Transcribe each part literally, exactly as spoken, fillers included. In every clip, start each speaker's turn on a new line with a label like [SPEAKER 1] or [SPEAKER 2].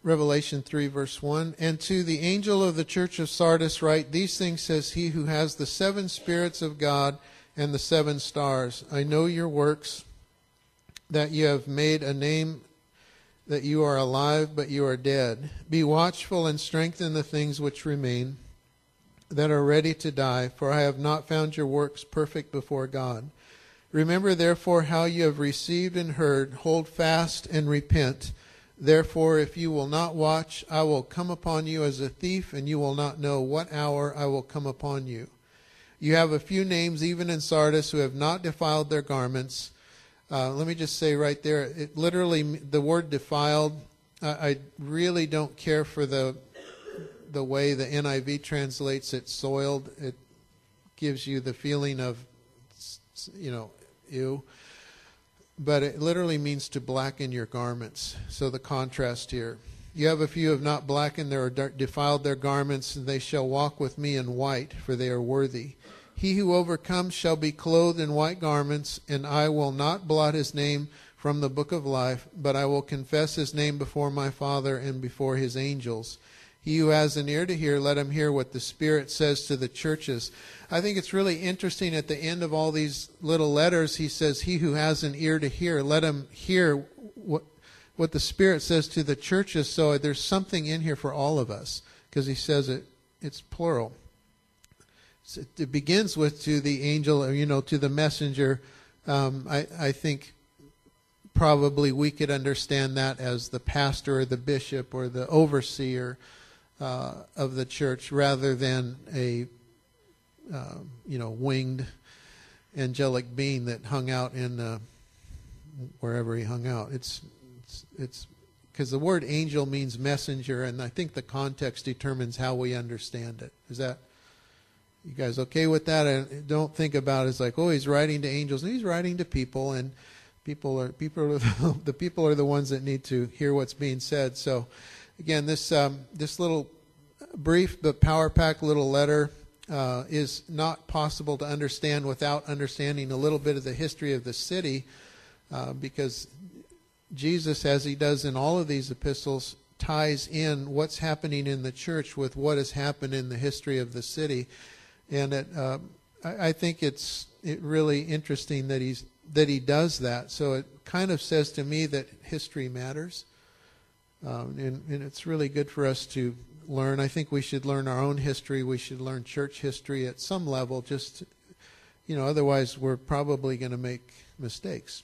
[SPEAKER 1] Revelation three, verse one. And to the angel of the church of Sardis write, these things says he who has the seven spirits of God and the seven stars. I know your works, that you have made a name, that you are alive, but you are dead. Be watchful and strengthen the things which remain, that are ready to die, for I have not found your works perfect before God. Remember therefore how you have received and heard, hold fast and repent. Therefore, if you will not watch, I will come upon you as a thief, and you will not know what hour I will come upon you. You have a few names, even in Sardis, who have not defiled their garments. Uh, let me just say right there, it literally, the word defiled, I, I really don't care for the the way the N I V translates it, soiled. It gives you the feeling of, you know, ew. But it literally means to blacken your garments. So the contrast here. You have a few who have not blackened or defiled their garments, and they shall walk with me in white, for they are worthy. He who overcomes shall be clothed in white garments, and I will not blot his name from the book of life, but I will confess his name before my Father and before his angels. He who has an ear to hear, let him hear what the Spirit says to the churches. I think it's really interesting at the end of all these little letters, he says, he who has an ear to hear, let him hear what, what the Spirit says to the churches. So there's something in here for all of us, because he says it, it's plural. So it begins with to the angel, or, you know, to the messenger. Um, I, I think probably we could understand that as the pastor or the bishop or the overseer Uh, of the church, rather than a uh, you know winged angelic being that hung out in uh, wherever he hung out. It's it's because the word angel means messenger, and I think the context determines how we understand it. Is that you guys okay with that? I don't think about it as like, oh, he's writing to angels. He's writing to people, and people are people are the, the people are the ones that need to hear what's being said. So. Again, this um, this little brief but power-packed little letter uh, is not possible to understand without understanding a little bit of the history of the city, uh, because Jesus, as he does in all of these epistles, ties in what's happening in the church with what has happened in the history of the city. And it, uh, I, I think it's it really interesting that he's that he does that. So it kind of says to me that history matters. Um, and, and it's really good for us to learn. I think we should learn our own history. We should learn church history at some level, just, you know, otherwise we're probably going to make mistakes.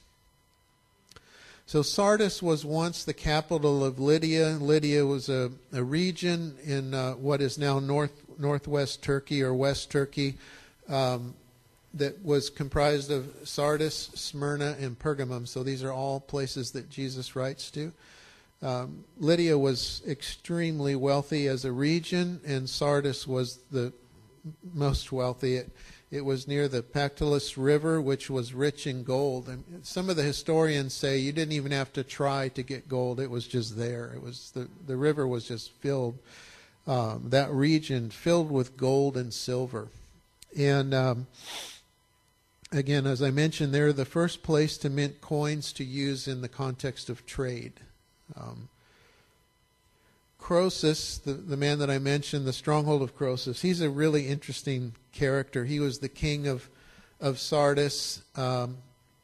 [SPEAKER 1] So Sardis was once the capital of Lydia. Lydia was a, a region in uh, what is now north northwest Turkey or West Turkey um, that was comprised of Sardis, Smyrna, and Pergamum. So these are all places that Jesus writes to. Um, Lydia was extremely wealthy as a region, and Sardis was the most wealthy. It, it was near the Pactolus River, which was rich in gold. And some of the historians say you didn't even have to try to get gold; it was just there. It was the the river was just filled. Um, that region filled with gold and silver, and um, again, as I mentioned, they're the first place to mint coins to use in the context of trade. Um, Croesus, the, the man that I mentioned, the stronghold of Croesus, he's a really interesting character. He was the king of of Sardis, um,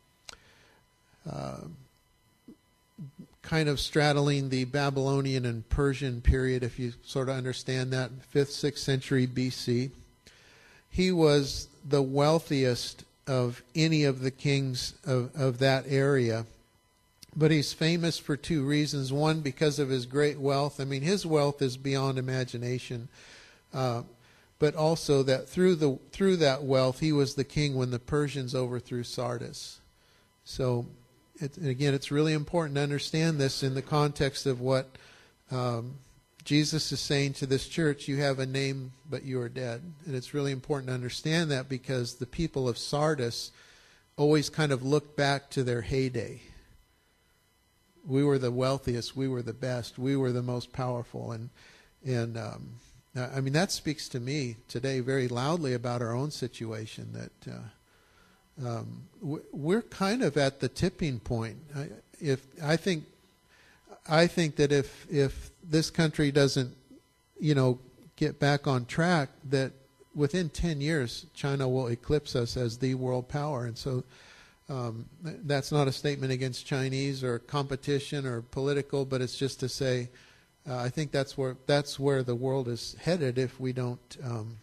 [SPEAKER 1] uh, kind of straddling the Babylonian and Persian period, if you sort of understand that, fifth, sixth century B C. He was the wealthiest of any of the kings of, of that area. But he's famous for two reasons. One, because of his great wealth. I mean, his wealth is beyond imagination. Uh, but also that through the through that wealth, he was the king when the Persians overthrew Sardis. So, it, again, it's really important to understand this in the context of what um, Jesus is saying to this church. You have a name, but you are dead. And it's really important to understand that, because the people of Sardis always kind of look back to their heyday. We were the wealthiest. We were the best. We were the most powerful. And, and um, I mean, that speaks to me today very loudly about our own situation, that uh, um, we're kind of at the tipping point. I, if I think I think that if if this country doesn't, you know, get back on track, that within ten years, China will eclipse us as the world power. And so um, that's not a statement against Chinese or competition or political, but it's just to say, uh, I think that's where that's where the world is headed if we don't um,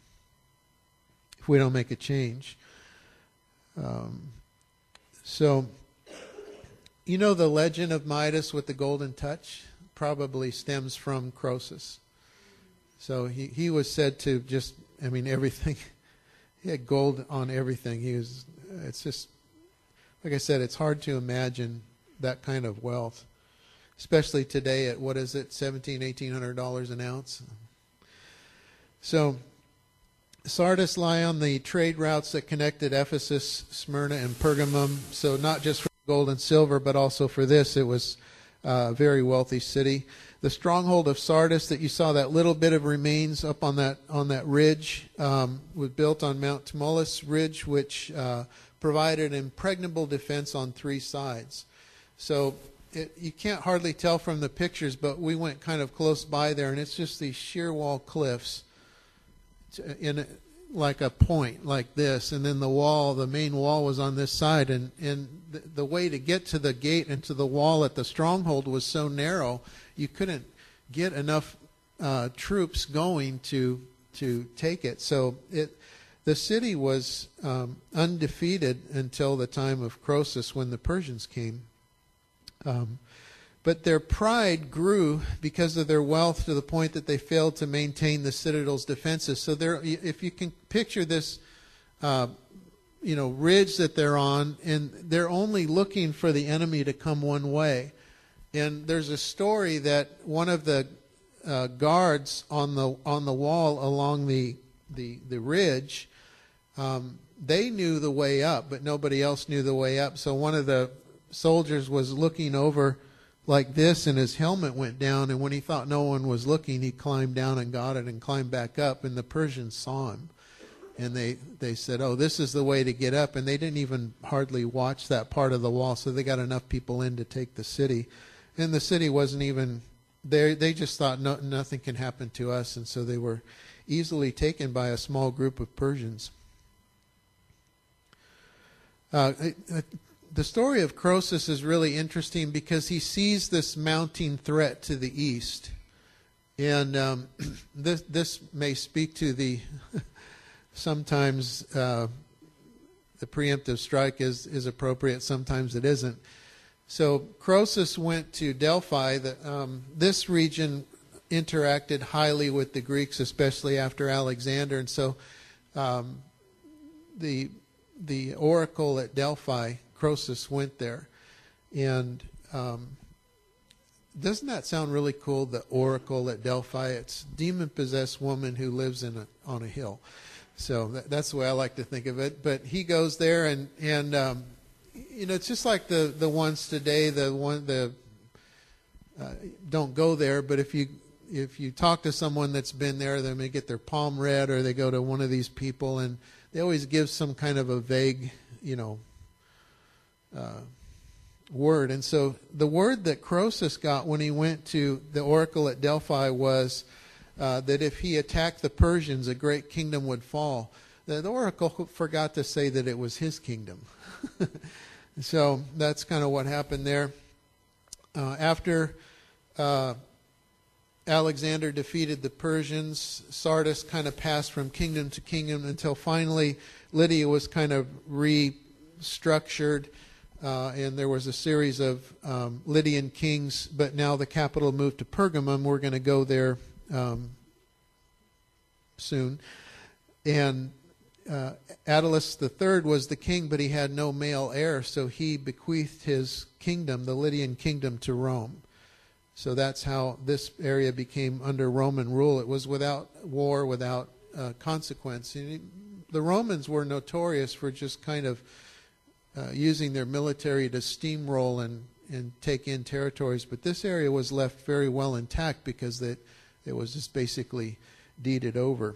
[SPEAKER 1] if we don't make a change. Um, so, you know, the legend of Midas with the golden touch probably stems from Croesus. So he, he was said to just, I mean, everything, he had gold on everything. He was, it's just, like I said, it's hard to imagine that kind of wealth, especially today at, what is it, seventeen, eighteen hundred dollars an ounce. So Sardis lie on the trade routes that connected Ephesus, Smyrna, and Pergamum. So not just for gold and silver, but also for this, it was a very wealthy city. The stronghold of Sardis that you saw, that little bit of remains up on that on that ridge, um, was built on Mount Tmolus Ridge, which uh, provided impregnable defense on three sides. So it, you can't hardly tell from the pictures, but we went kind of close by there, and it's just these sheer wall cliffs in like a point like this, and then the wall, the main wall was on this side, and, and the, the way to get to the gate and to the wall at the stronghold was so narrow, you couldn't get enough uh, troops going to to take it. So it the city was um, undefeated until the time of Croesus, when the Persians came. Um, but their pride grew because of their wealth to the point that they failed to maintain the citadel's defenses. So there, if you can picture this, uh, you know, ridge that they're on, and they're only looking for the enemy to come one way. And there's a story that one of the uh, guards on the on the wall along the the the ridge, um, they knew the way up, but nobody else knew the way up. So one of the soldiers was looking over like this, and his helmet went down, and when he thought no one was looking, he climbed down and got it and climbed back up, and the Persians saw him, and they they said, oh, this is the way to get up, and they didn't even hardly watch that part of the wall, so they got enough people in to take the city. And the city wasn't even there. They just thought no, nothing can happen to us, and so they were easily taken by a small group of Persians. Uh, it, it, the story of Croesus is really interesting because he sees this mounting threat to the east. And um, this, this may speak to the, sometimes uh, the preemptive strike is, is appropriate, sometimes it isn't. So Croesus went to Delphi. The, um, this region interacted highly with the Greeks, especially after Alexander. And so um, the the oracle at Delphi, Croesus went there. And um, doesn't that sound really cool, the oracle at Delphi? It's a demon-possessed woman who lives in a, on a hill. So that, that's the way I like to think of it. But he goes there, and, and um, you know, it's just like the, the ones today, the one, the uh, don't go there, but if you if you talk to someone that's been there, they may get their palm read, or they go to one of these people, and they always give some kind of a vague, you know, uh, word. And so the word that Croesus got when he went to the oracle at Delphi was uh, that if he attacked the Persians, a great kingdom would fall. The, the oracle forgot to say that it was his kingdom. So that's kind of what happened there. Uh, after uh, Alexander defeated the Persians, Sardis kind of passed from kingdom to kingdom until finally Lydia was kind of restructured, uh, and there was a series of um, Lydian kings, but now the capital moved to Pergamum. We're going to go there um, soon. And uh, Attalus the third was the king, but he had no male heir, so he bequeathed his kingdom, the Lydian kingdom, to Rome. So that's how this area became under Roman rule. It was without war, without uh, consequence. The Romans were notorious for just kind of uh, using their military to steamroll and, and take in territories. But this area was left very well intact because it, it was just basically deeded over.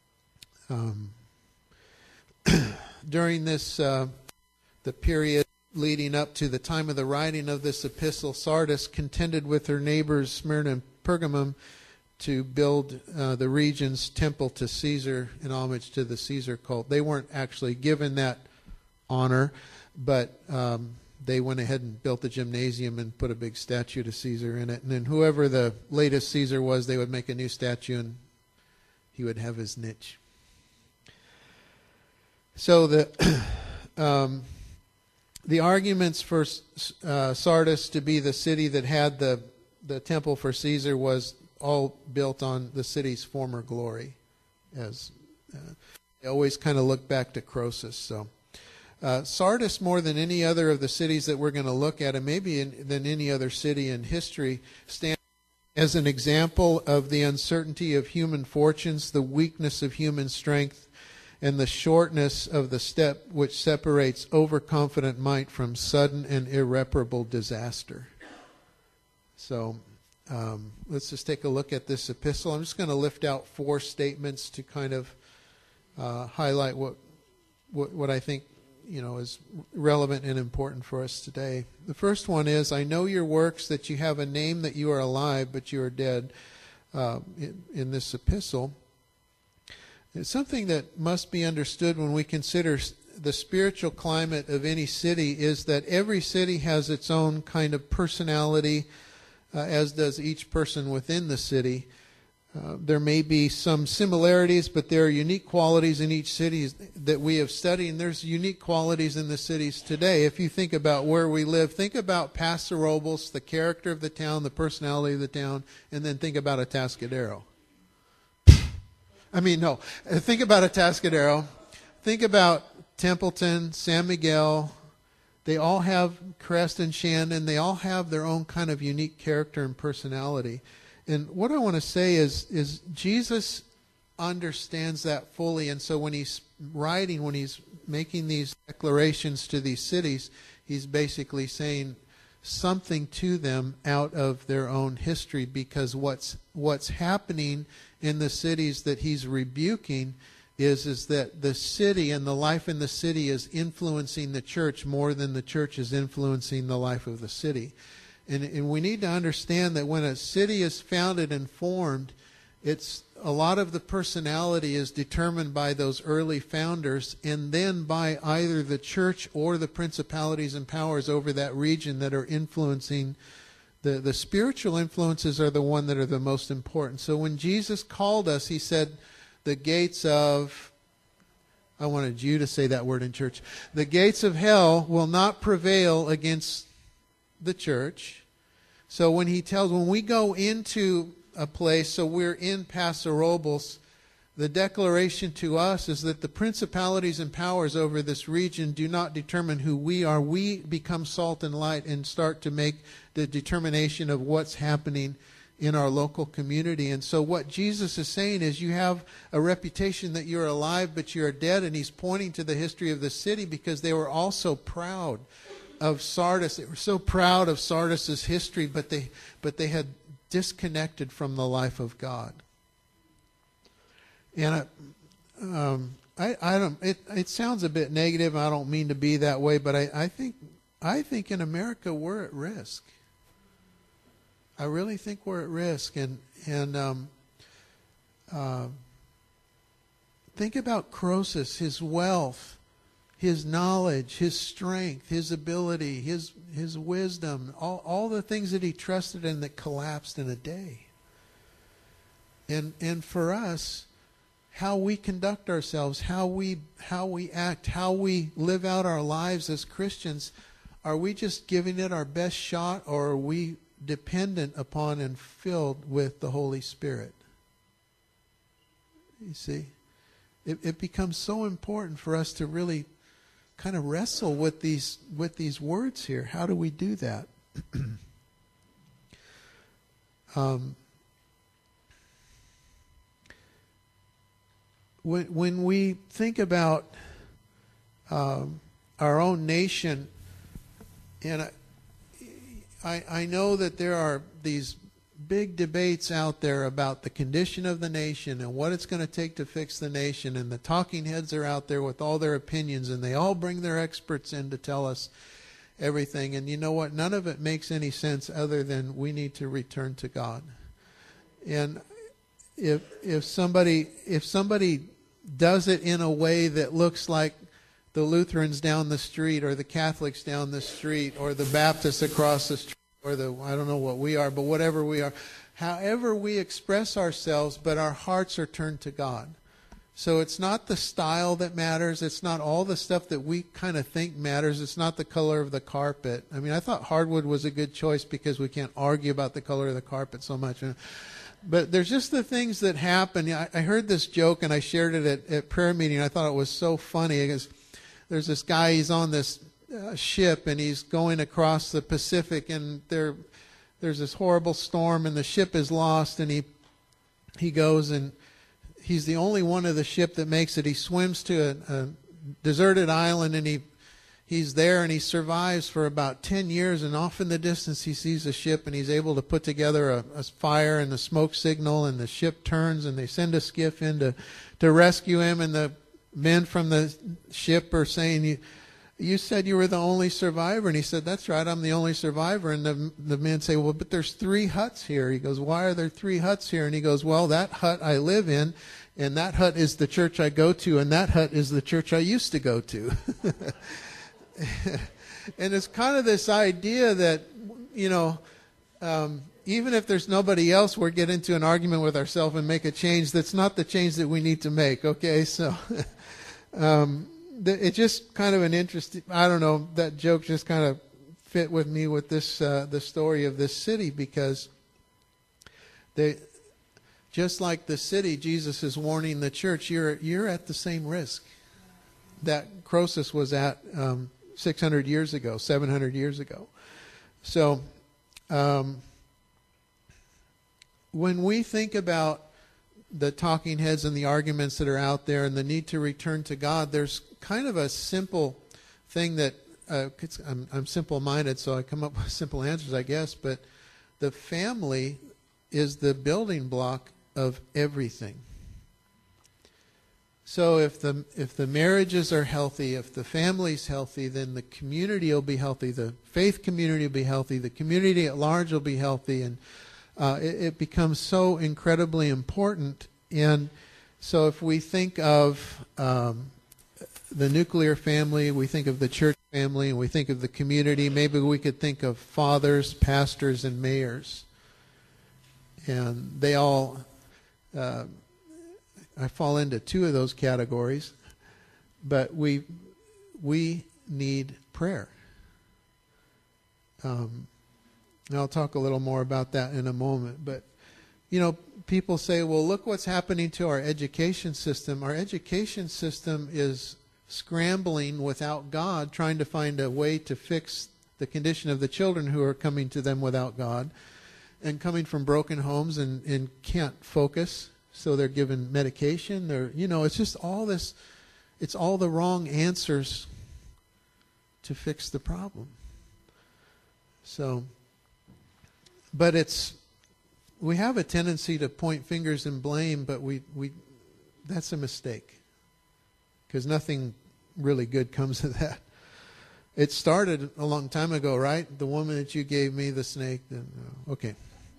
[SPEAKER 1] Um, during this, uh, the period leading up to the time of the writing of this epistle, Sardis contended with her neighbors Smyrna and Pergamum to build uh, the region's temple to Caesar in homage to the Caesar cult. They weren't actually given that honor, but um, they went ahead and built the gymnasium and put a big statue to Caesar in it. And then whoever the latest Caesar was, they would make a new statue and he would have his niche. So the um, the arguments for uh, Sardis to be the city that had the, the temple for Caesar was all built on the city's former glory. As uh, they always kind of look back to Croesus. So uh, Sardis, more than any other of the cities that we're going to look at, and maybe in, than any other city in history, stands as an example of the uncertainty of human fortunes, the weakness of human strength, and the shortness of the step which separates overconfident might from sudden and irreparable disaster. So um, let's just take a look at this epistle. I'm just going to lift out four statements to kind of uh, highlight what, what what I think you know is relevant and important for us today. The first one is, I know your works, that you have a name, that you are alive, but you are dead. Uh, in, in this epistle, it's something that must be understood when we consider the spiritual climate of any city, is that every city has its own kind of personality, uh, as does each person within the city. Uh, there may be some similarities, but there are unique qualities in each city that we have studied, and there's unique qualities in the cities today. If you think about where we live, think about Paso Robles, the character of the town, the personality of the town, and then think about Atascadero. I mean, no. Think about Atascadero. Think about Templeton, San Miguel. They all have Crest and Shannon. They all have their own kind of unique character and personality. And what I want to say is, is Jesus understands that fully. And so when he's writing, when he's making these declarations to these cities, he's basically saying something to them out of their own history, because what's what's happening in the cities that he's rebuking is is that the city and the life in the city is influencing the church more than the church is influencing the life of the city. And, and we need to understand that when a city is founded and formed, it's a lot of the personality is determined by those early founders, and then by either the church or the principalities and powers over that region that are influencing. The, the spiritual influences are the one that are the most important. So when Jesus called us, he said, the gates of, I wanted you to say that word in church, the gates of hell will not prevail against the church. So when he tells, when we go into a place, so we're in Paso Robles, the declaration to us is that the principalities and powers over this region do not determine who we are. We become salt and light and start to make the determination of what's happening in our local community. And so what Jesus is saying is, you have a reputation that you're alive, but you're dead. And he's pointing to the history of the city, because they were all so proud of Sardis. They were so proud of Sardis's history, but they but they had disconnected from the life of God. And I, um, I, I don't. It, it sounds a bit negative. I don't mean to be that way, but I, I think, I think in America we're at risk. I really think we're at risk, and and um, uh, think about Croesus, his wealth, his knowledge, his strength, his ability, his his wisdom, all all the things that he trusted in that collapsed in a day. And and for us, how we conduct ourselves, how we how we act, how we live out our lives as Christians, are we just giving it our best shot, or are we dependent upon and filled with the Holy Spirit? You see, it, it becomes so important for us to really kind of wrestle with these with these words here. How do we do that? um, when when we think about um, our own nation, and I, I I know that there are these big debates out there about the condition of the nation and what it's going to take to fix the nation, and the talking heads are out there with all their opinions, and they all bring their experts in to tell us. everything. And you know what? None of it makes any sense other than we need to return to God. And if if somebody if somebody does it in a way that looks like the Lutherans down the street or the Catholics down the street or the Baptists across the street or the, I don't know what we are, but whatever we are, however we express ourselves, but our hearts are turned to God. So it's not the style that matters. It's not all the stuff that we kind of think matters. It's not the color of the carpet. I mean, I thought hardwood was a good choice because we can't argue about the color of the carpet so much. But there's just the things that happen. I, I heard this joke and I shared it at, at prayer meeting. I thought it was so funny because there's this guy, he's on this uh, ship and he's going across the Pacific, and there there's this horrible storm and the ship is lost, and he he goes and he's the only one of the ship that makes it. He swims to a, a deserted island, and he he's there and he survives for about ten years, and off in the distance he sees a ship, and he's able to put together a, a fire and a smoke signal, and the ship turns and they send a skiff in to, to rescue him, and the men from the ship are saying, you, you said you were the only survivor. And he said, that's right, I'm the only survivor. And the, the men say, well, but there's three huts here. He goes, why are there three huts here? And he goes, well, that hut I live in, and that hut is the church I go to, and that hut is the church I used to go to. And it's kind of this idea that, you know, um, even if there's nobody else, we'll get into an argument with ourselves and make a change that's not the change that we need to make, okay? So um, th- it's just kind of an interesting, I don't know, that joke just kind of fit with me with this, uh, the story of this city, because they, just like the city, Jesus is warning the church, you're, you're at the same risk that Croesus was at um, six hundred years ago, seven hundred years ago. So um, when we think about the talking heads and the arguments that are out there and the need to return to God, there's kind of a simple thing that, uh, I'm, I'm simple-minded, so I come up with simple answers, I guess, but the family is the building block of everything. So if the if the marriages are healthy, if the family's healthy, then the community will be healthy, the faith community will be healthy, the community at large will be healthy, and uh, it, it becomes so incredibly important. And so if we think of um, the nuclear family, we think of the church family, and we think of the community, maybe we could think of fathers, pastors, and mayors. And they all... Uh, I fall into two of those categories, but we we need prayer. Um, and I'll talk a little more about that in a moment. But, you know, people say, well, look what's happening to our education system. Our education system is scrambling without God, trying to find a way to fix the condition of the children who are coming to them without God and coming from broken homes and, and can't focus. So they're given medication. They're, you know, it's just all this, it's all the wrong answers to fix the problem. So, but it's, we have a tendency to point fingers and blame, but we, we that's a mistake, because nothing really good comes of that. It started a long time ago, right? The woman that you gave me, the snake. The, okay.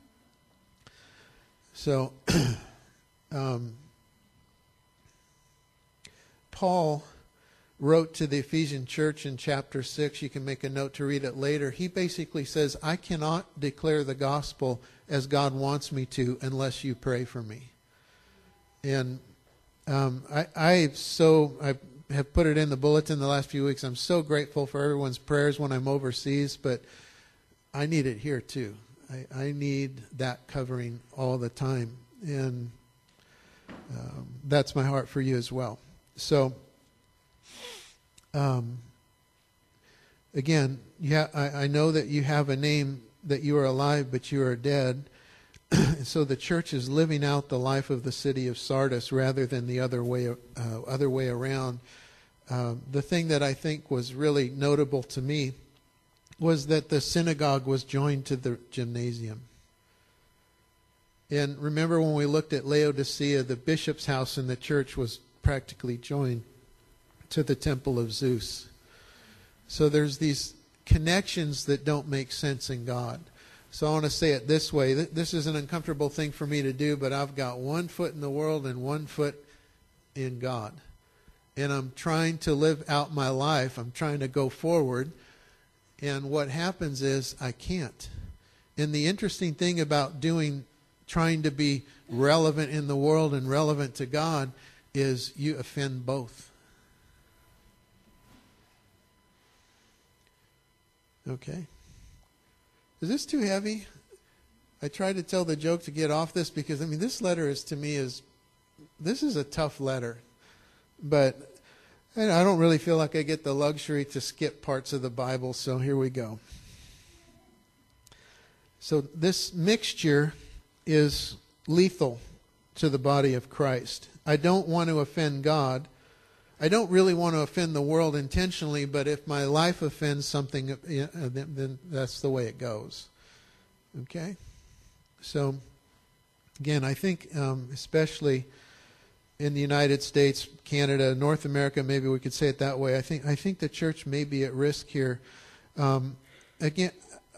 [SPEAKER 1] So... Um, Paul wrote to the Ephesian church in chapter six. You can make a note to read it later. He basically says, I cannot declare the gospel as God wants me to unless you pray for me. And um, I, I so I have put it in the bulletin the last few weeks. I'm so grateful for everyone's prayers when I'm overseas, but I need it here too. I, I need that covering all the time. And Um, that's my heart for you as well. So, um, again, you ha- I, I know that you have a name that you are alive, but you are dead. So the church is living out the life of the city of Sardis rather than the other way, uh, other way around. Um, the thing that I think was really notable to me was that the synagogue was joined to the gymnasium. And remember when we looked at Laodicea, the bishop's house in the church was practically joined to the temple of Zeus. So there's these connections that don't make sense in God. So I want to say it this way. This is an uncomfortable thing for me to do, but I've got one foot in the world and one foot in God. And I'm trying to live out my life. I'm trying to go forward. And what happens is I can't. And the interesting thing about doing, trying to be relevant in the world and relevant to God is you offend both. Okay. Is this too heavy? I tried to tell the joke to get off this because, I mean, this letter is, to me, is, this is a tough letter. But I don't really feel like I get the luxury to skip parts of the Bible, so here we go. So this mixture is lethal to the body of Christ. I don't want to offend God. I don't really want to offend the world intentionally, but if my life offends something, then that's the way it goes. Okay? So, again, I think um, especially in the United States, Canada, North America, maybe we could say it that way, I think I think the church may be at risk here. Um, again,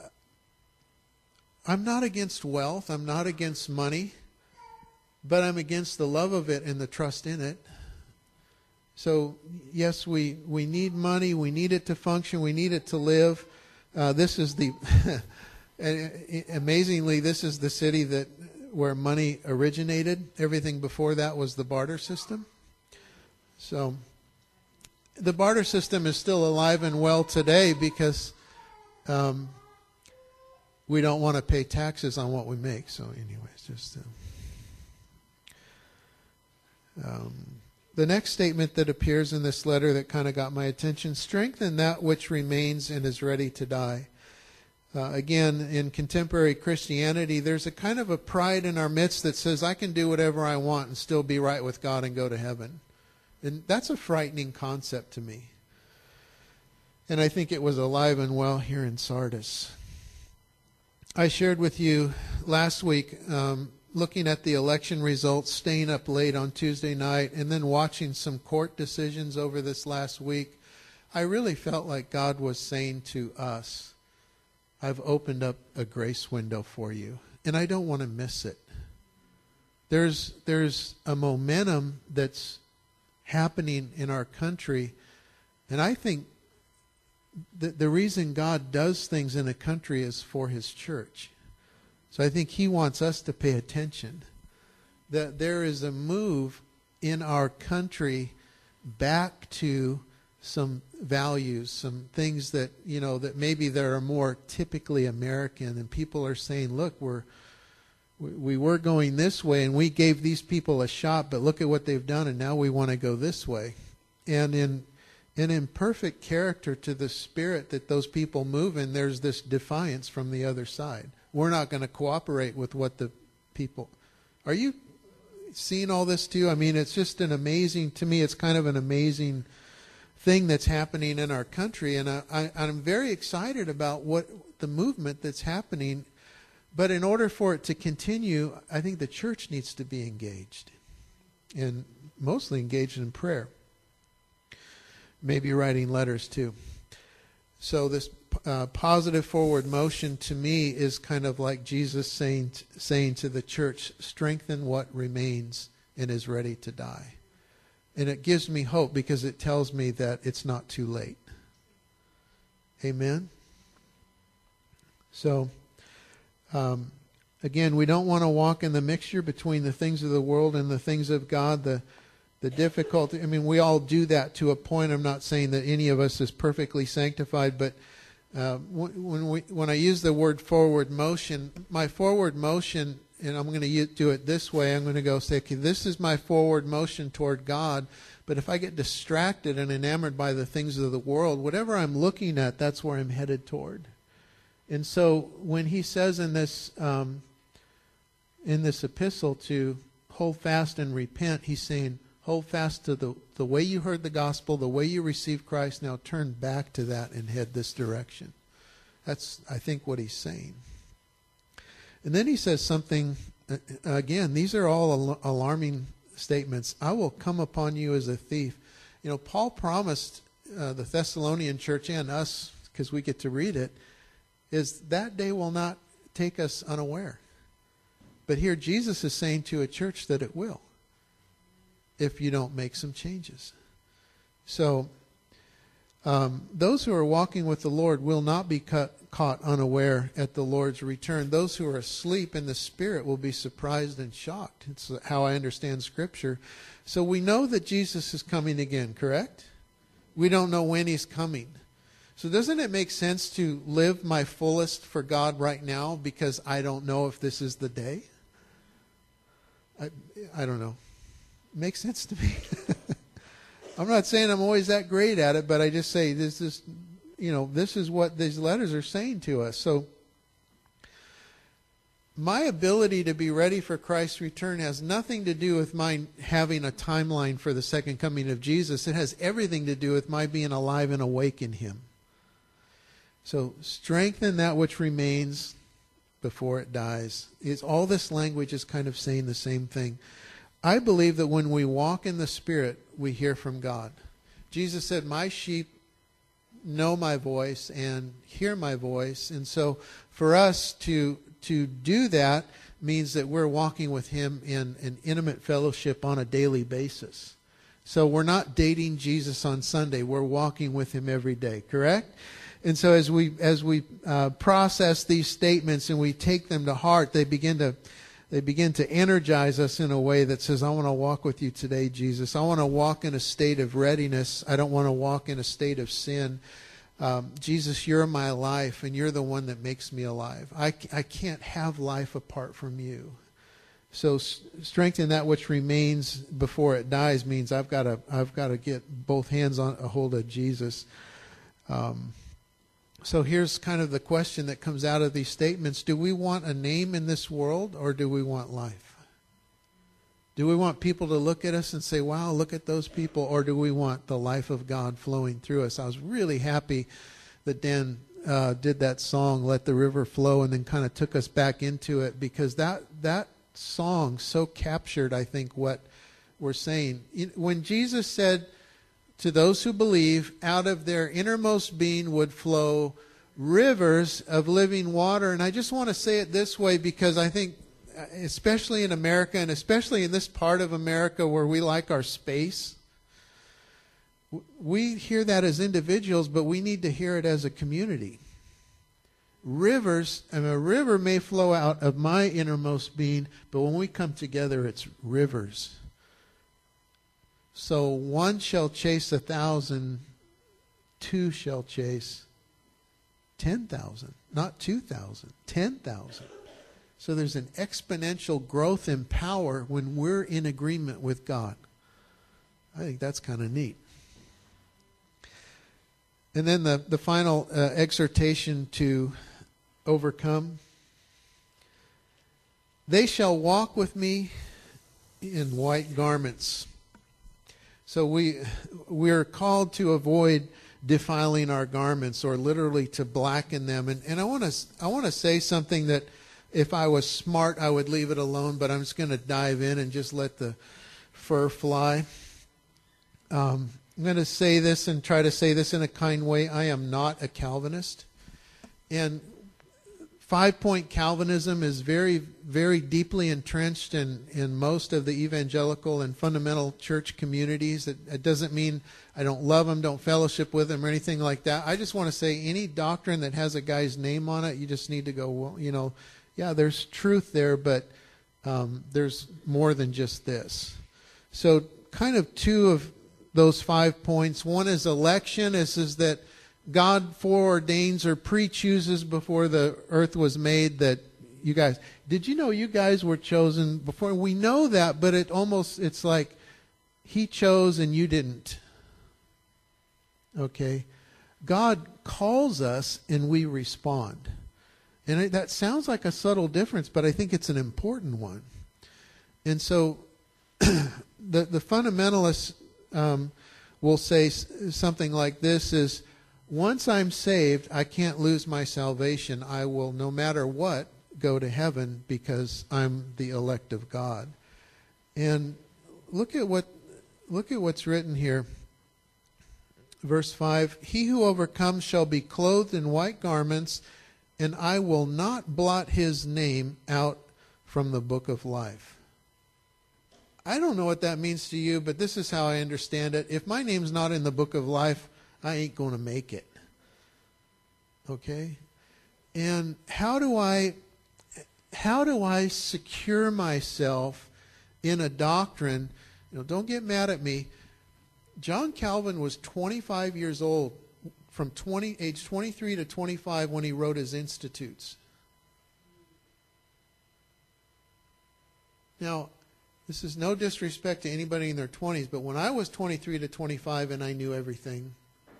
[SPEAKER 1] I'm not against wealth. I'm not against money. But I'm against the love of it and the trust in it. So, yes, we, we need money. We need it to function. We need it to live. Uh, this is the, amazingly, this is the city that where money originated. Everything before that was the barter system. So, the barter system is still alive and well today because um, we don't want to pay taxes on what we make. So, anyways, just... Uh, um, The next statement that appears in this letter that kind of got my attention, strengthen that which remains and is ready to die. Uh, again, in contemporary Christianity, there's a kind of a pride in our midst that says, I can do whatever I want and still be right with God and go to heaven. And that's a frightening concept to me. And I think it was alive and well here in Sardis. I shared with you last week, um, looking at the election results, staying up late on Tuesday night, and then watching some court decisions over this last week, I really felt like God was saying to us, I've opened up a grace window for you, and I don't want to miss it. There's, there's a momentum that's happening in our country, and I think that the reason God does things in a country is for His church. So I think He wants us to pay attention. That there is a move in our country back to some values, some things that, you know, that maybe that are more typically American. And people are saying, look, we're, we, we were going this way and we gave these people a shot, but look at what they've done and now we want to go this way. And in an imperfect character to the spirit that those people move in, there's this defiance from the other side. We're not going to cooperate with what the people... Are you seeing all this too? I mean, it's just an amazing... To me, it's kind of an amazing thing that's happening in our country. And I, I, I'm very excited about what the movement that's happening. But in order for it to continue, I think the church needs to be engaged. And mostly engaged in prayer. Maybe writing letters too. So this uh, positive forward motion to me is kind of like Jesus saying saying to the church, strengthen what remains and is ready to die. And it gives me hope because it tells me that it's not too late. Amen? So, um, again, we don't want to walk in the mixture between the things of the world and the things of God. The The difficulty, I mean, we all do that to a point. I'm not saying that any of us is perfectly sanctified, but uh, when we when I use the word forward motion, my forward motion, and I'm going to do it this way, I'm going to go say, okay, this is my forward motion toward God, but if I get distracted and enamored by the things of the world, whatever I'm looking at, that's where I'm headed toward. And so when he says in this um, in this epistle to hold fast and repent, he's saying, hold fast to the, the way you heard the gospel, the way you received Christ. Now turn back to that and head this direction. That's, I think, what he's saying. And then he says something, uh, again, these are all al- alarming statements. I will come upon you as a thief. You know, Paul promised uh, the Thessalonian church and us because we get to read it, is that day will not take us unaware. But here Jesus is saying to a church that it will, if you don't make some changes. So um, those who are walking with the Lord will not be cut, caught unaware at the Lord's return. Those who are asleep in the Spirit will be surprised and shocked. It's how I understand Scripture. So we know that Jesus is coming again, correct? We don't know when he's coming. So doesn't it make sense to live my fullest for God right now because I don't know if this is the day? I, I don't know. It makes sense to me. I'm not saying I'm always that great at it, but I just say this is, you know, this is what these letters are saying to us. So my ability to be ready for Christ's return has nothing to do with my having a timeline for the second coming of Jesus. It has everything to do with my being alive and awake in him. So strengthen that which remains before it dies. It's, all this language is kind of saying the same thing. I believe that when we walk in the Spirit, we hear from God. Jesus said, my sheep know my voice and hear my voice. And so for us to to do that means that we're walking with him in an intimate fellowship on a daily basis. So we're not dating Jesus on Sunday. We're walking with him every day, correct? And so as we as we uh, process these statements and we take them to heart, they begin to they begin to energize us in a way that says, I want to walk with you today, Jesus. I want to walk in a state of readiness. I don't want to walk in a state of sin. Um, Jesus, you're my life, and you're the one that makes me alive. I, I can't have life apart from you. So s- strengthen that which remains before it dies means I've got to I've got to get both hands on a hold of Jesus. Um, so here's kind of the question that comes out of these statements. Do we want a name in this world, or do we want life? Do we want people to look at us and say, wow, look at those people? Or do we want the life of God flowing through us? I was really happy that Dan uh, did that song, Let the River Flow, and then kind of took us back into it, because that, that song so captured, I think, what we're saying. When Jesus said to those who believe, out of their innermost being would flow rivers of living water. And I just want to say it this way, because I think, especially in America, and especially in this part of America where we like our space, we hear that as individuals, but we need to hear it as a community. Rivers, and a river may flow out of my innermost being, but when we come together, it's rivers. So one shall chase a thousand, two shall chase ten thousand, not two thousand, ten thousand. So there's an exponential growth in power when we're in agreement with God. I think that's kind of neat. And then the, the final uh, exhortation to overcome. They shall walk with me in white garments. So we, we're called to avoid defiling our garments, or literally to blacken them. And, and I want to I want to say something that, if I was smart, I would leave it alone, but I'm just going to dive in and just let the fur fly. Um, I'm going to say this and try to say this in a kind way. I am not a Calvinist. And five-point Calvinism is very, very deeply entrenched in, in most of the evangelical and fundamental church communities. It, it doesn't mean I don't love them, don't fellowship with them, or anything like that. I just want to say any doctrine that has a guy's name on it, you just need to go, well, you know, yeah, there's truth there, but um, there's more than just this. So kind of two of those five points. One is election. This is that God foreordains or pre-chooses before the earth was made that you guys, did you know you guys were chosen before? We know that, but it almost, it's like he chose and you didn't. Okay? God calls us and we respond. And it, that sounds like a subtle difference, but I think it's an important one. And so the, the fundamentalists um, will say something like this is, once I'm saved, I can't lose my salvation. I will, no matter what, go to heaven because I'm the elect of God. And look at what look at what's written here. verse five, he who overcomes shall be clothed in white garments, and I will not blot his name out from the book of life. I don't know what that means to you, but this is how I understand it. If my name's not in the book of life, I ain't going to make it. Okay? And how do I how do I secure myself in a doctrine? You know, don't get mad at me. John Calvin was twenty-five years old, from twenty, age twenty-three to twenty-five when he wrote his Institutes. Now, this is no disrespect to anybody in their twenties, but when I was twenty-three to twenty-five and I knew everything,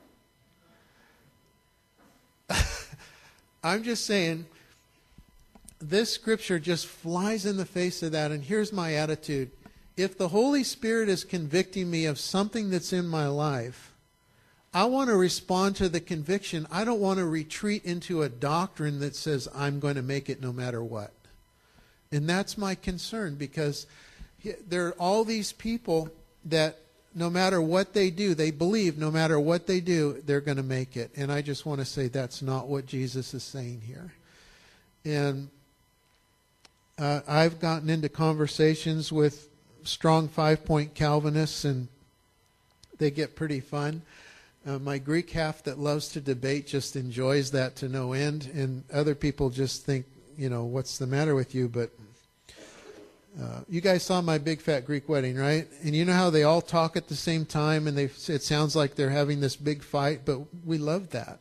[SPEAKER 1] I'm just saying, this scripture just flies in the face of that, and here's my attitude. If the Holy Spirit is convicting me of something that's in my life, I want to respond to the conviction. I don't want to retreat into a doctrine that says I'm going to make it no matter what. And that's my concern, because there are all these people that no matter what they do, they believe no matter what they do, they're going to make it. And I just want to say that's not what Jesus is saying here. And uh, I've gotten into conversations with strong five-point Calvinists, and they get pretty fun. Uh, my Greek half that loves to debate just enjoys that to no end, and other people just think, you know, what's the matter with you? But uh, you guys saw my big fat Greek wedding, right? And you know how they all talk at the same time, and they it sounds like they're having this big fight, but we love that.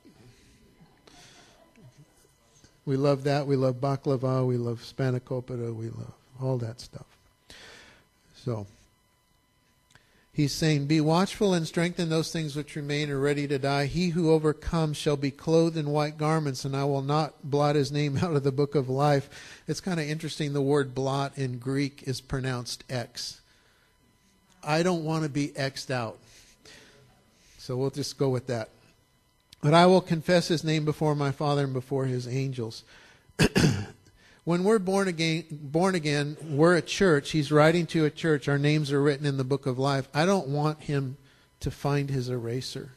[SPEAKER 1] We love that. We love baklava. We love spanakopita. We love all that stuff. So he's saying, be watchful and strengthen those things which remain are ready to die. He who overcomes shall be clothed in white garments, and I will not blot his name out of the book of life. It's kind of interesting. The word blot in Greek is pronounced X. I don't want to be X'd out. So we'll just go with that. But I will confess his name before my Father and before his angels. When we're born again, born again, we're a church. He's writing to a church. Our names are written in the book of life. I don't want him to find his eraser.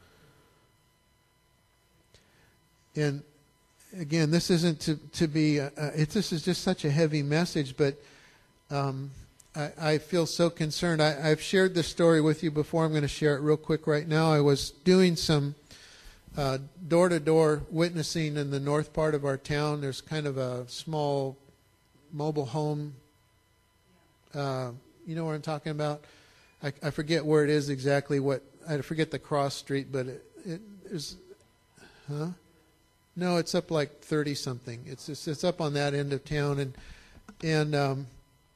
[SPEAKER 1] And again, this isn't to, to be, uh, it, this is just such a heavy message, but um, I, I feel so concerned. I, I've shared this story with you before. I'm going to share it real quick right now. I was doing some Uh, door-to-door witnessing in the north part of our town. There's kind of a small mobile home. Uh, you know what I'm talking about? I, I forget where it is exactly. What I forget the cross street, but it, it is. Huh? No, it's up like thirty something. It's just, it's up on that end of town, and and um,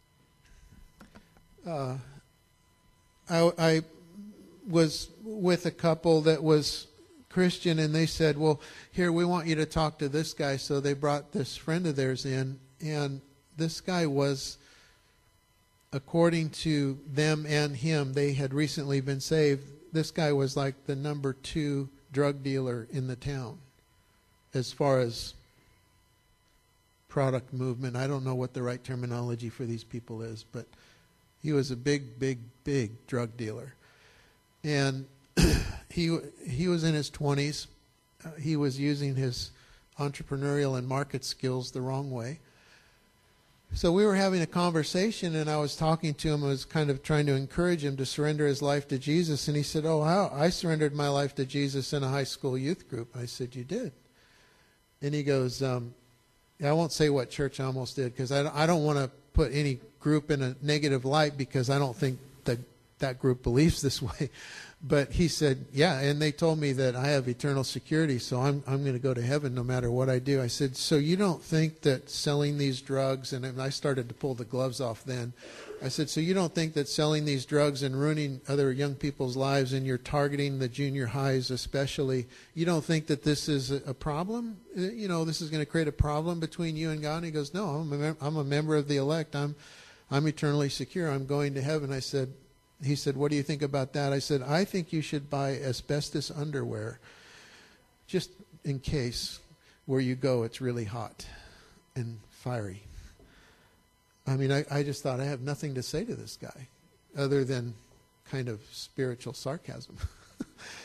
[SPEAKER 1] uh, I, I was with a couple that was Christian, and they said, well, here, we want you to talk to this guy. So they brought this friend of theirs in, and this guy was, according to them and him, they had recently been saved. This guy was like the number two drug dealer in the town as far as product movement. I don't know what the right terminology for these people is, but he was a big, big, big drug dealer. And He he was in his twenties. Uh, he was using his entrepreneurial and market skills the wrong way. So we were having a conversation, and I was talking to him. I was kind of trying to encourage him to surrender his life to Jesus. And he said, oh, how? I surrendered my life to Jesus in a high school youth group. I said, you did? And he goes, um, I won't say what church I almost did, because I, I don't want to put any group in a negative light, because I don't think that that group believes this way. But he said, yeah, and they told me that I have eternal security, so I'm I'm going to go to heaven no matter what I do. I said, so you don't think that selling these drugs, and I started to pull the gloves off then. I said, so you don't think that selling these drugs and ruining other young people's lives, and you're targeting the junior highs especially, you don't think that this is a, a problem? You know, this is going to create a problem between you and God? And he goes, no, I'm a, mem- I'm a member of the elect. I'm I'm eternally secure. I'm going to heaven. I said, He said, what do you think about that? I said, I think you should buy asbestos underwear, just in case where you go it's really hot and fiery. I mean, I, I just thought I have nothing to say to this guy other than kind of spiritual sarcasm.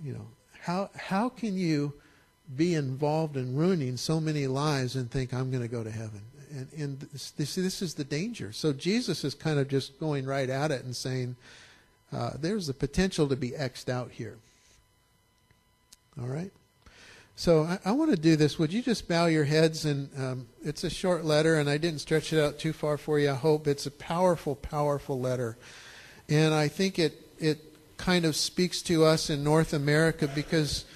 [SPEAKER 1] You know, how how can you be involved in ruining so many lives and think I'm going to go to heaven? And, and this, this, this is the danger. So Jesus is kind of just going right at it and saying, uh, there's the potential to be X'd out here. All right? So I, I want to do this. Would you just bow your heads? And um, it's a short letter, and I didn't stretch it out too far for you, I hope. It's a powerful, powerful letter. And I think it, it kind of speaks to us in North America, because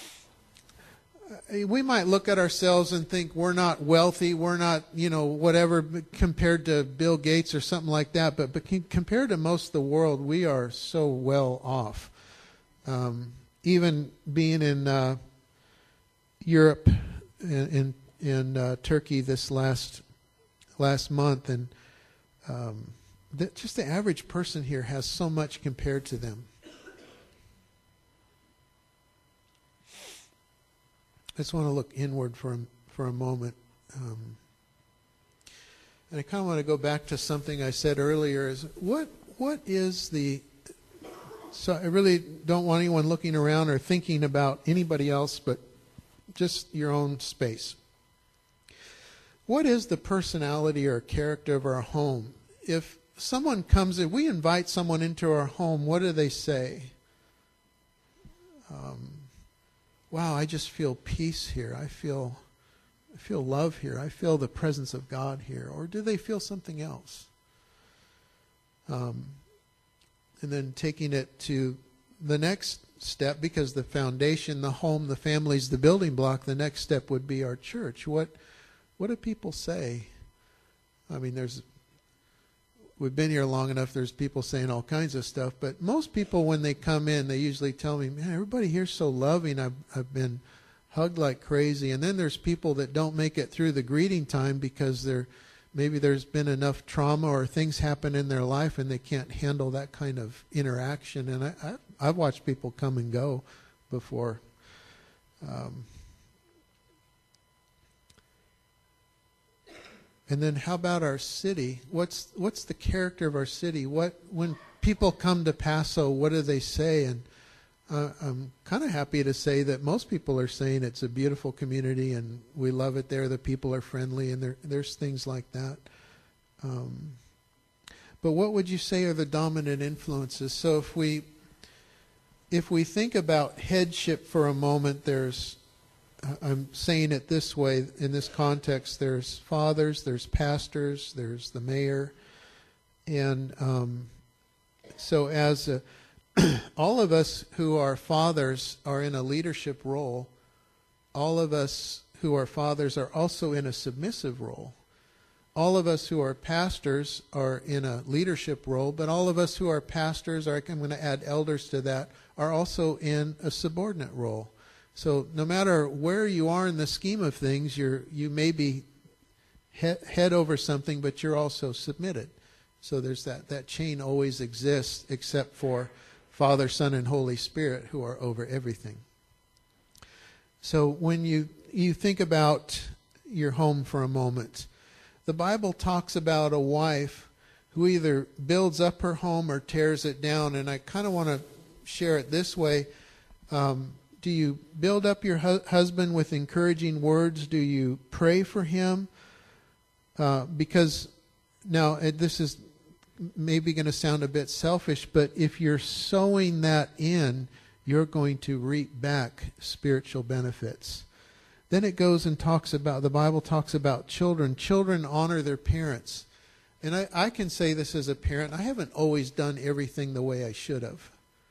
[SPEAKER 1] we might look at ourselves and think we're not wealthy, we're not, you know, whatever, compared to Bill Gates or something like that. But, but compared to most of the world, we are so well off. Um, even being in uh, Europe and in, in uh, Turkey this last last month, and um, the, just the average person here has so much compared to them. I just want to look inward for a, for a moment. Um, and I kind of want to go back to something I said earlier, is what what is the... So I really don't want anyone looking around or thinking about anybody else, but just your own space. What is the personality or character of our home? If someone comes in, we invite someone into our home, what do they say? Um, wow, I just feel peace here. I feel, I feel love here. I feel the presence of God here. Or do they feel something else? Um, and then taking it to the next step, because the foundation, the home, the family is the building block. The next step would be our church. What, what do people say? I mean, there's, we've been here long enough. There's people saying all kinds of stuff, but most people, when they come in, they usually tell me, man, everybody here's so loving. I've, I've been hugged like crazy. And then there's people that don't make it through the greeting time because they're, maybe there's been enough trauma or things happen in their life and they can't handle that kind of interaction. And I, I, I've watched people come and go before. Um, and then how about our city? What's what's the character of our city? What, when people come to Paso, what do they say? And uh, I'm kind of happy to say that most people are saying it's a beautiful community and we love it there. The people are friendly, and there, there's things like that. Um, but what would you say are the dominant influences? So if we if we think about headship for a moment, there's, I'm saying it this way in this context, there's fathers, there's pastors, there's the mayor, and um, so as a all of us who are fathers are in a leadership role. All of us who are fathers are also in a submissive role. All of us who are pastors are in a leadership role, but all of us who are pastors, or I'm going to add elders to that, are also in a subordinate role. So no matter where you are in the scheme of things, you're you may be he- head over something, but you're also submitted. So there's that, that chain always exists, except for Father, Son, and Holy Spirit, who are over everything. So when you, you think about your home for a moment, the Bible talks about a wife who either builds up her home or tears it down. And I kind of want to share it this way. Um, do you build up your hu- husband with encouraging words? Do you pray for him? Uh, because now uh, this is maybe going to sound a bit selfish, but if you're sowing that in, you're going to reap back spiritual benefits. Then it goes and talks about, the Bible talks about children. Children honor their parents. And I, I can say this as a parent, I haven't always done everything the way I should have.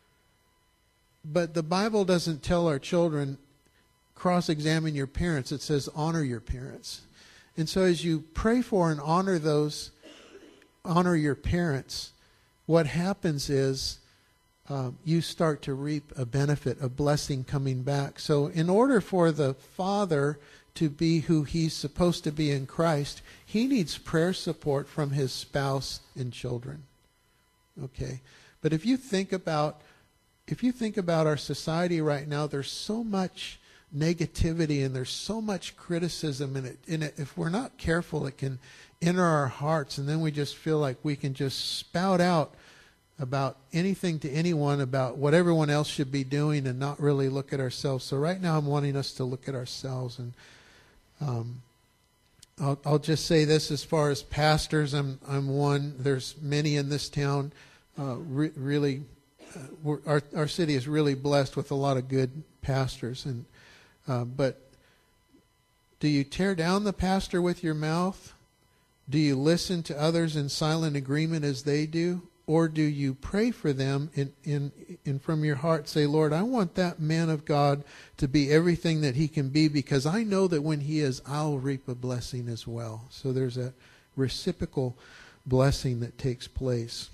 [SPEAKER 1] But the Bible doesn't tell our children, cross-examine your parents. It says honor your parents. And so as you pray for and honor those, honor your parents, what happens is uh, you start to reap a benefit, a blessing coming back. So in order for the father to be who he's supposed to be in Christ, he needs prayer support from his spouse and children. Okay? But if you think about if you think about our society right now, there's so much negativity and there's so much criticism, and it, and it, if we're not careful, it can enter our hearts, and then we just feel like we can just spout out about anything to anyone about what everyone else should be doing and not really look at ourselves. So right now I'm wanting us to look at ourselves. And um, I'll, I'll just say this as far as pastors. I'm, I'm one. There's many in this town. Uh, re- really, uh, we're, our, our city is really blessed with a lot of good pastors. And uh, but do you tear down the pastor with your mouth? Do you listen to others in silent agreement as they do? Or do you pray for them and in, in, in from your heart say, Lord, I want that man of God to be everything that he can be, because I know that when he is, I'll reap a blessing as well. So there's a reciprocal blessing that takes place.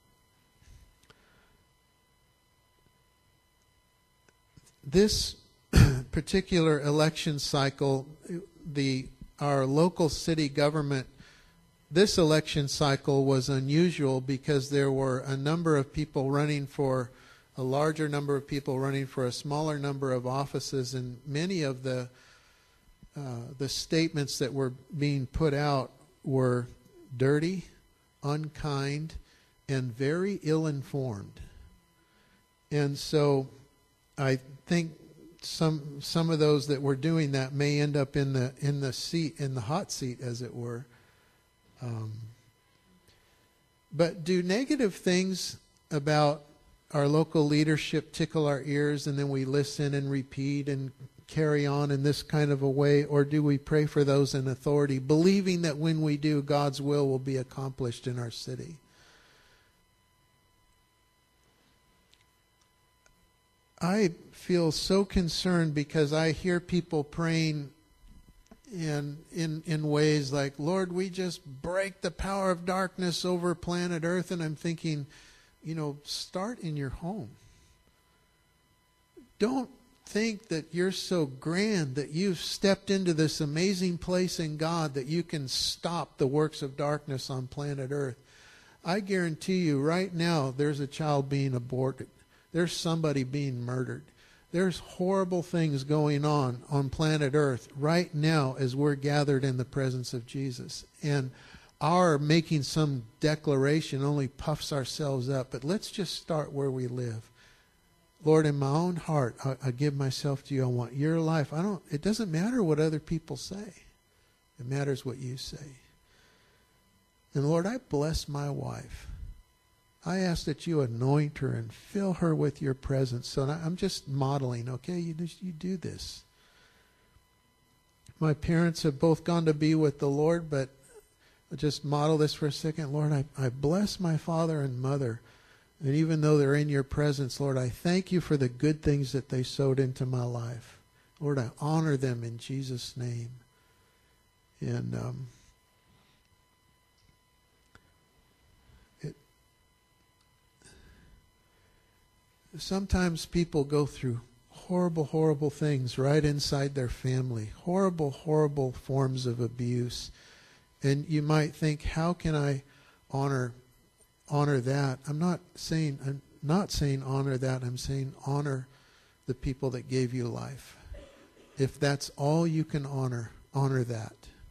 [SPEAKER 1] This particular election cycle, the our local city government, this election cycle was unusual because there were a number of people running for a larger number of people running for a smaller number of offices, and many of the uh, the statements that were being put out were dirty, unkind, and very ill-informed. And so I think some some of those that were doing that may end up in the in the seat in the hot seat, as it were. Um, but do negative things about our local leadership tickle our ears and then we listen and repeat and carry on in this kind of a way? Or do we pray for those in authority, believing that when we do, God's will will be accomplished in our city? I feel so concerned because I hear people praying in in in ways like, Lord, we just break the power of darkness over planet Earth. And I'm thinking, you know, start in your home. Don't think that you're so grand that you've stepped into this amazing place in God that you can stop the works of darkness on planet Earth. I guarantee you right now there's a child being aborted. There's somebody being murdered. There's horrible things going on on planet Earth right now as we're gathered in the presence of Jesus. And our making some declaration only puffs ourselves up. But let's just start where we live. Lord, in my own heart, I, I give myself to you. I want your life. I don't. It doesn't matter what other people say. It matters what you say. And Lord, I bless my wife. I ask that you anoint her and fill her with your presence. So I'm just modeling, okay? You, you do this. My parents have both gone to be with the Lord, but I'll just model this for a second. Lord, I, I bless my father and mother. And even though they're in your presence, Lord, I thank you for the good things that they sowed into my life. Lord, I honor them in Jesus' name. And um, sometimes people go through horrible, horrible things right inside their family. Horrible, horrible forms of abuse. And you might think, how can I honor honor that? I'm not saying I'm not saying honor that. I'm saying honor the people that gave you life. If that's all you can honor, honor that.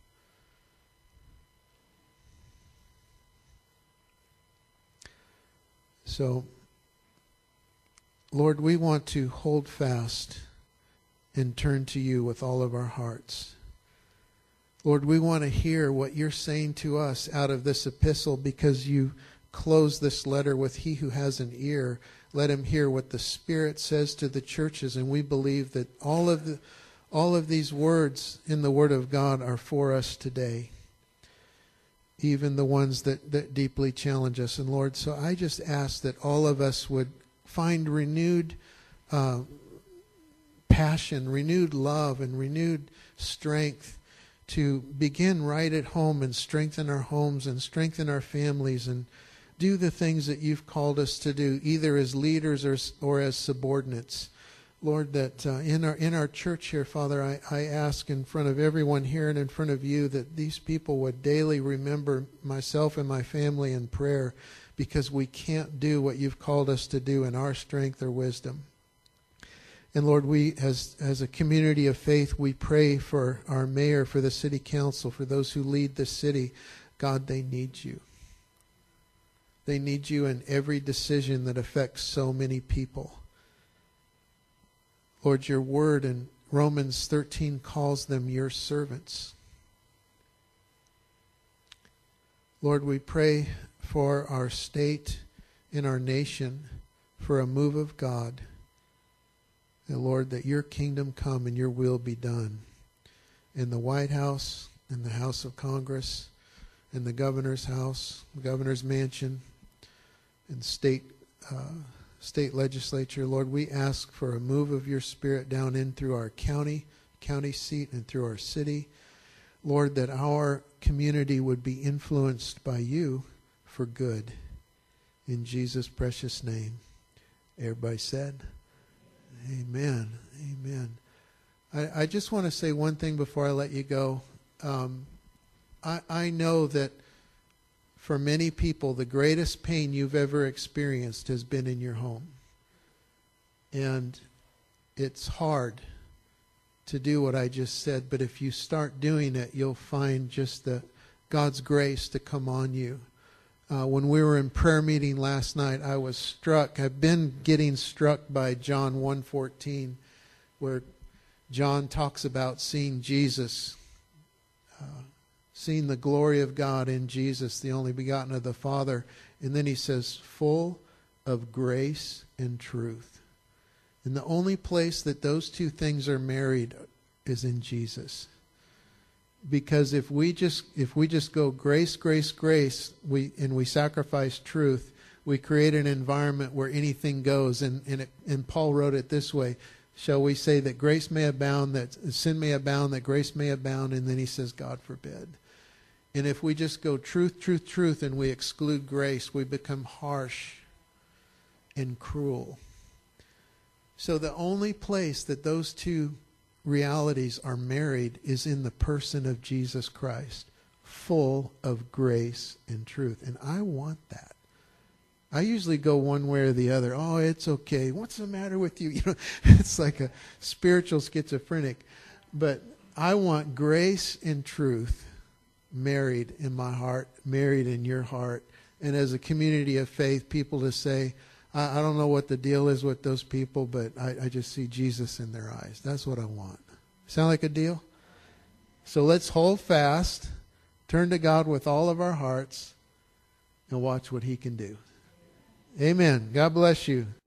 [SPEAKER 1] So Lord, we want to hold fast and turn to you with all of our hearts. Lord, we want to hear what you're saying to us out of this epistle, because you close this letter with, he who has an ear, let him hear what the Spirit says to the churches. And we believe that all of the, all of these words in the Word of God are for us today, even the ones that, that deeply challenge us. And Lord, so I just ask that all of us would find renewed uh, passion, renewed love, and renewed strength to begin right at home and strengthen our homes and strengthen our families and do the things that you've called us to do, either as leaders or, or as subordinates. Lord, that uh, in our in our church here, Father, I, I ask in front of everyone here and in front of you that these people would daily remember myself and my family in prayer, because we can't do what you've called us to do in our strength or wisdom. And Lord, we as as a community of faith, we pray for our mayor, for the city council, for those who lead the city. God, they need you. They need you in every decision that affects so many people. Lord, your word in Romans thirteen calls them your servants. Lord, we pray for our state and our nation, for a move of God. And Lord, that your kingdom come and your will be done in the White House, in the House of Congress, in the governor's house, the governor's mansion, in state uh, state legislature. Lord, we ask for a move of your Spirit down in through our county, county seat, and through our city. Lord, that our community would be influenced by you for good. In Jesus' precious name. Everybody said, amen. Amen. I, I just want to say one thing before I let you go. Um, I, I know that for many people, the greatest pain you've ever experienced has been in your home. And it's hard to do what I just said, but if you start doing it, you'll find just the God's grace to come on you. Uh, when we were in prayer meeting last night, I was struck. I've been getting struck by John one fourteen, where John talks about seeing Jesus, uh, seeing the glory of God in Jesus, the only begotten of the Father. And then he says, full of grace and truth. And the only place that those two things are married is in Jesus. Because if we just if we just go grace, grace, grace, we and we sacrifice truth, we create an environment where anything goes. And and, it, and Paul wrote it this way: shall we say that grace may abound, that sin may abound, that grace may abound? And then he says, God forbid. And if we just go truth, truth, truth, and we exclude grace, we become harsh and cruel. So the only place that those two realities are married is in the person of Jesus Christ, full of grace and truth. And I want that. I usually go one way or the other. Oh, it's okay. What's the matter with you? You know, it's like a spiritual schizophrenic. But I want grace and truth married in my heart, married in your heart. And as a community of faith, people to say, I, I don't know what the deal is with those people, but I, I just see Jesus in their eyes. That's what I want. Sound like a deal? So let's hold fast, turn to God with all of our hearts, and watch what he can do. Amen. God bless you.